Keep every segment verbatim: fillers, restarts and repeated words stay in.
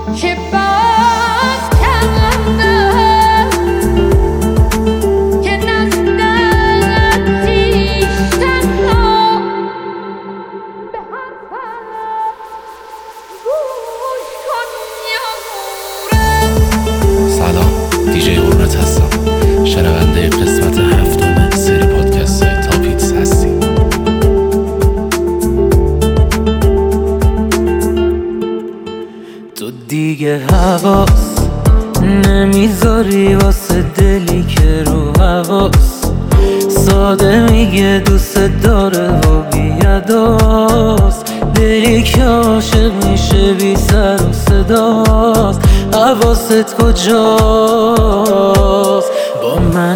که باز کردم که نزدتی تنها به حرفم گوش کن یارم. سلام، دیجی هورنت هستم، شنونده قسمت هفتم سری پادکست تاپیتس هستی. تو دیگه حواس نمیذاری واسه دلی که رو حواس ساده میگه دوست داره و بیاداست، دلی که عاشق میشه بی سر و صداست. حواست کجاست با من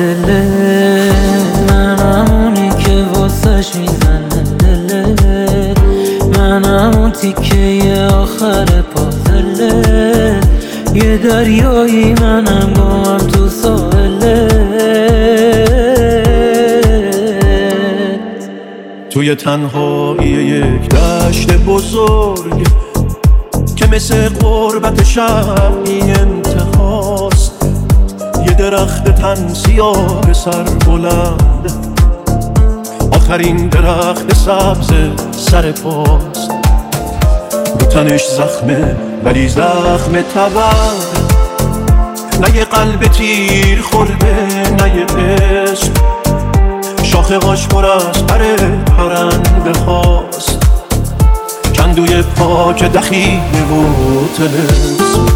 دلت؟ من همونی که واسش میزنه دلت، من همون تیکه آخر پازلت، یه دریایی منم گمم تو ساحلت. توی تنهایی یک دشت بزرگ که مثل قربت شب بی انتهاست، یه درخت تن سیاه سر بلند، آخرین درخت سبز سر پاست. رو تنش زخمه ولی زخم تبر، نه یه قلب تیر خورده نه یه عشق، شاخه‌هاش پر از پر پرنده خواست، کندوی پاک دخیله و طلسم.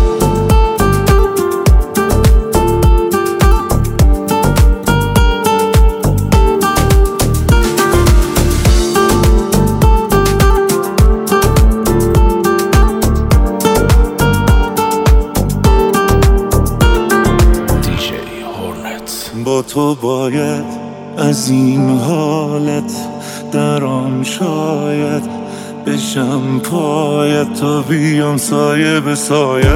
با تو باید از این حالت درام شاید بشم پایت تا بیام سایه به سایه.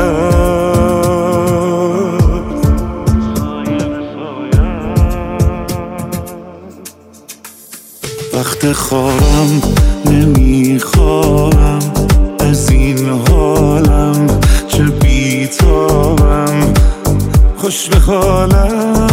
وقت خوابم نمیخوابم از این حالم، چه بیتابم خوش به حالم،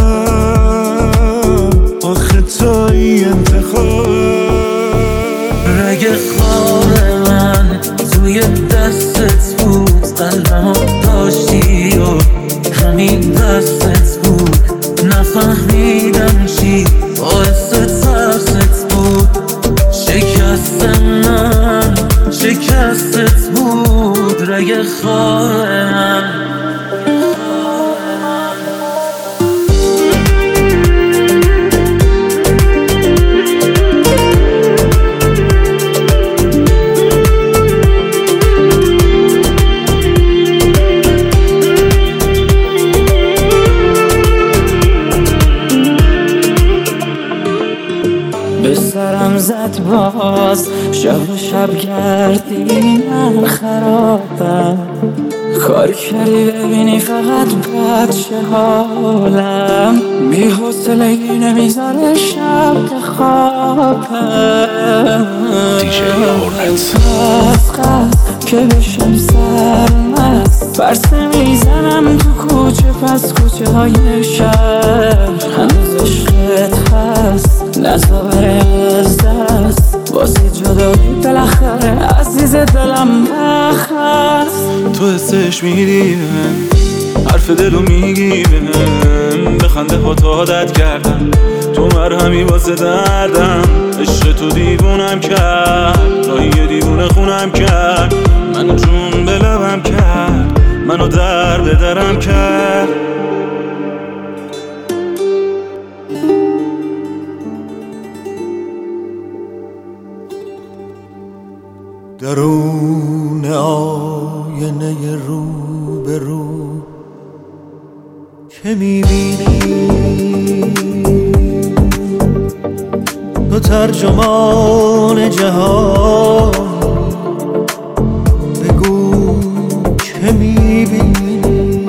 آخه توی انتخابم. رگ خار من توی دستت بود، قلبمو داشتی و همین دستت بود، نفهمیدم چی باعث ترست بود، شکست من شکستت بود. رگ خار من به سرم زد باز، شب و شب گردی من خرابم، کار کردی ببینی فقط بچه حالم، بی حوصلگی نمیذاره شب خوابم. دیجی هورنت قصد قصد که بشم سرمست، برسه میزنم تو کوچه پس کوچه های شهر، هنوز عشقت هست نزا بره از دست، واسه جدایی بالاخره عزیز دلم بخست. تو حسش میدی حرف دلو میگی بهم، بخنده ها تا عادت کردم، تو مرهمی واسه دردم، عشق تو دیوونم کرد، تا یه دیوونه خونم کرد، منو جون به لبم کرد، منو در به درم کرد. درون آینه رو به رو که میبینی تو ترجمان جهان، بگو که میبینی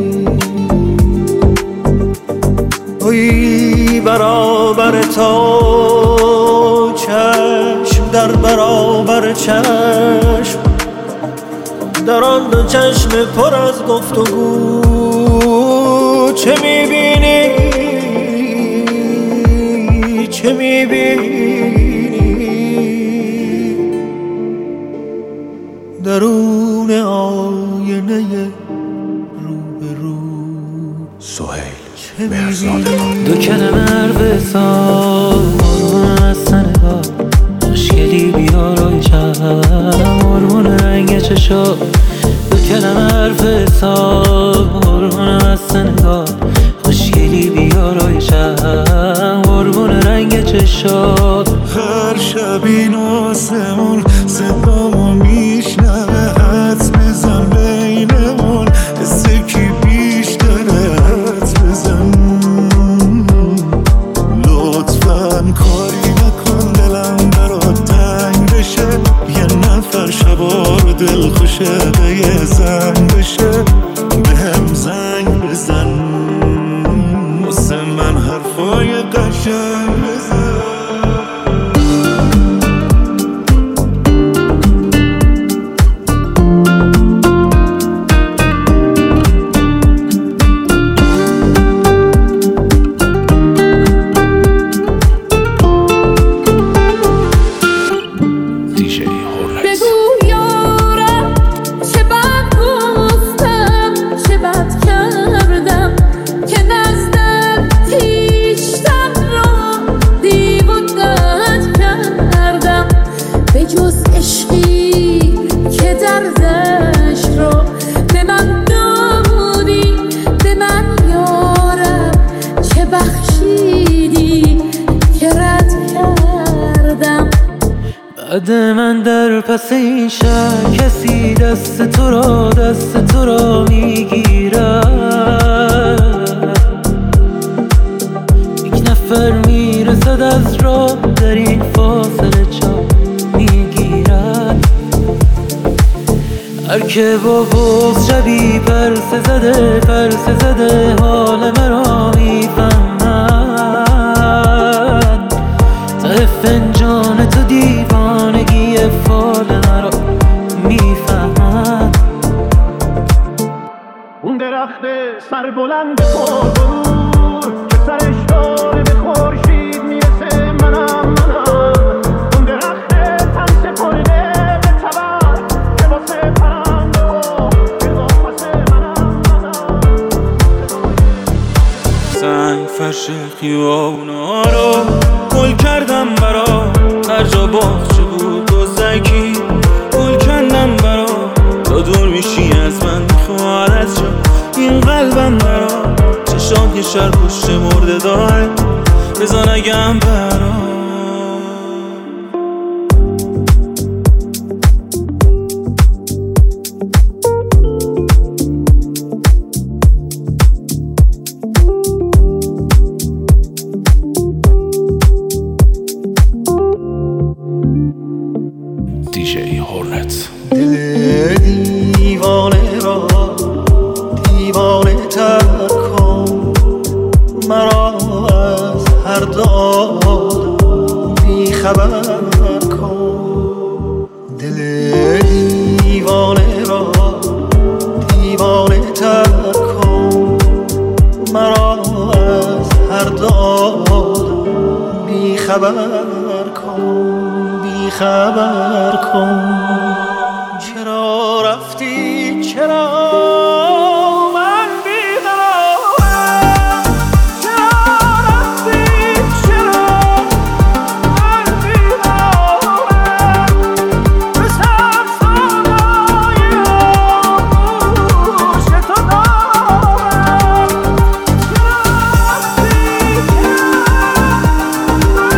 توی برابر تا چشم در برابر چشم، در آن دو چشم پر از گفتگو چه میبینی؟ چه میبینی؟ درون آینه روبرو سهیل مرزادگان. دو کلمه حرف سال از سنگاه مشکلی بیار روی شب هرمون رنگ چشا. دو کلمه حرف سال هرمون از سنگاه مشکلی بیار روی شب هرمون رنگ چشا. هر شب این آسمون صدامو میشنوه حدس بزن بینمون حسه کی بیشتره حدس بزن لطفاً کاری نکن دلم برات تنگ بشه یه نفر شبار دل خوشه به یه زن بشه به هم زنگ بزن واسه من حرفای قشنگ بزن. بعد من در پس این شهر کسی دست تو را دست تو را میگیرد یک نفر میرسد از راه در این فاصله جا میگیرد هر که با بغض شبی پرسه زده پرسه زده حال مرا میفهمد ته فنجان تو دیوانگی فال مرا میفهمد. اون درخت سر بلند پرنور که سرش داره به خورشید میرسه منم منم اون درخت تن سپرده به تبر که واسه پرنده و واسه منم منم سنگ فرش خیابونا رو گل کردم برا هر جا باغچه بود و زکی گل کندم برا تا دور میشی از من میخواد از جا این قلبم برا چشام یه شر پشت مرده داره بزن اگم برا دیجی هورنت. دل دیوانه را دیوانه تر کن مرا از هر دادم بیخبر کن دل دیوانه را دیوانه تر کن مرا از هر دادم بیخبر کن بیخبر کن. چرا رفتی چرا من بیقرارم چرا رفتی چرا من بیقرارم به سر سادای آغوش تو دارم چرا رفتی چرا من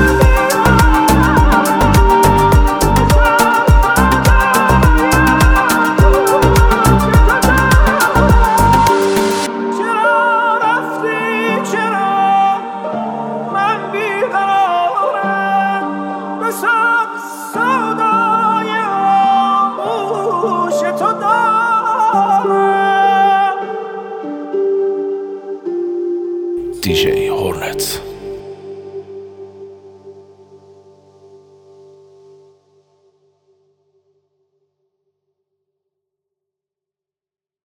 دیجی هورنت.